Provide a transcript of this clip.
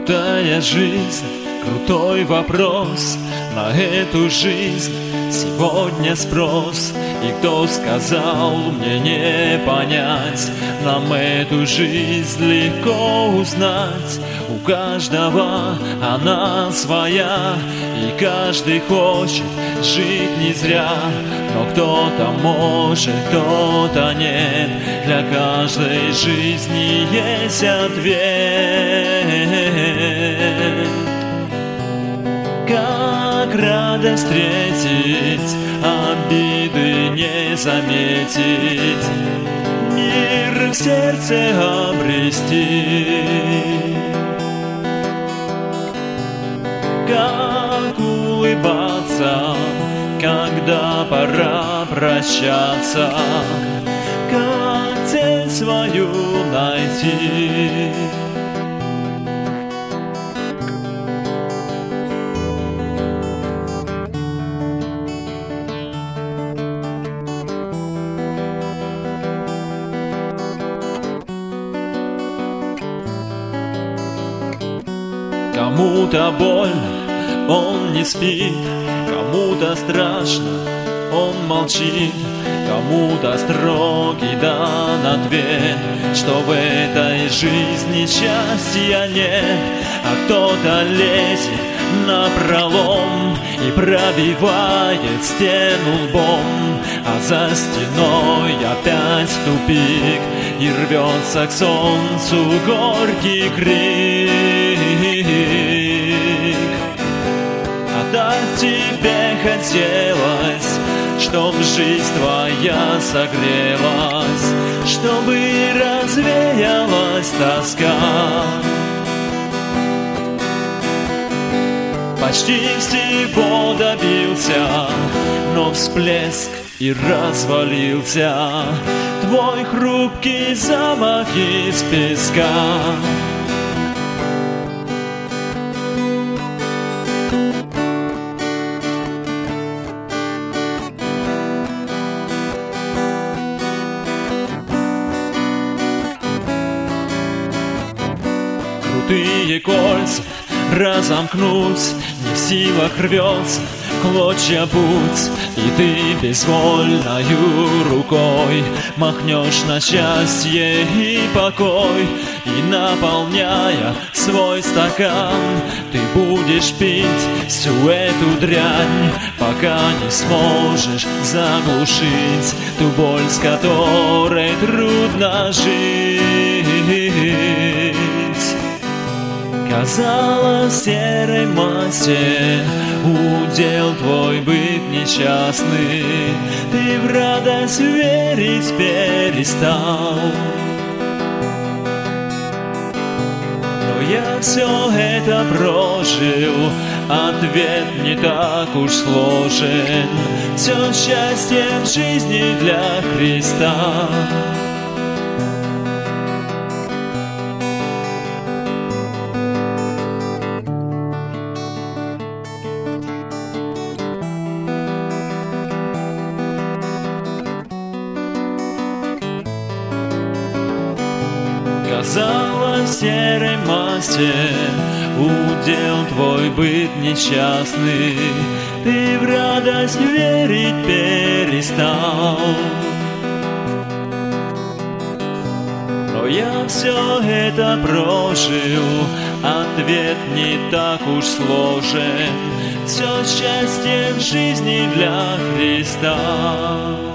Крутая жизнь, крутой вопрос. На эту жизнь сегодня спрос. И кто сказал мне не понять? Нам эту жизнь легко узнать. У каждого она своя, и каждый хочет жить не зря. Но кто-то может, кто-то нет. Для каждой жизни есть ответ. Как радость встретить, обиды не заметить, мир в сердце обрести. Как улыбаться, когда пора прощаться, как цель свою найти. Кому-то больно, он не спит, кому-то страшно, он молчит, кому-то строгий дан ответ, что в этой жизни счастья нет, а кто-то лезет напролом и пробивает стену лбом, а за стеной опять тупик, и рвется к солнцу горький крик. А так тебе хотелось, чтоб жизнь твоя согрелась, чтобы развеялась тоска. Почти всего добился, но всплеск и развалился твой хрупкий замок из песка. Крутые кольца разомкнуть не в силах, рвется клочья путь, и ты безвольною рукой махнешь на счастье и покой, и наполняя свой стакан, ты будешь пить всю эту дрянь, пока не сможешь заглушить ту боль, с которой трудно жить. Казалось, серой массе удел твой быть несчастный, ты в радость верить перестал. Но я все это прожил, ответ не так уж сложен, все счастье в жизни для Христа. Казалось, серой массе удел твой быть несчастный, ты в радость верить перестал. Но я все это прожил, ответ не так уж сложен, все счастье в жизни для Христа.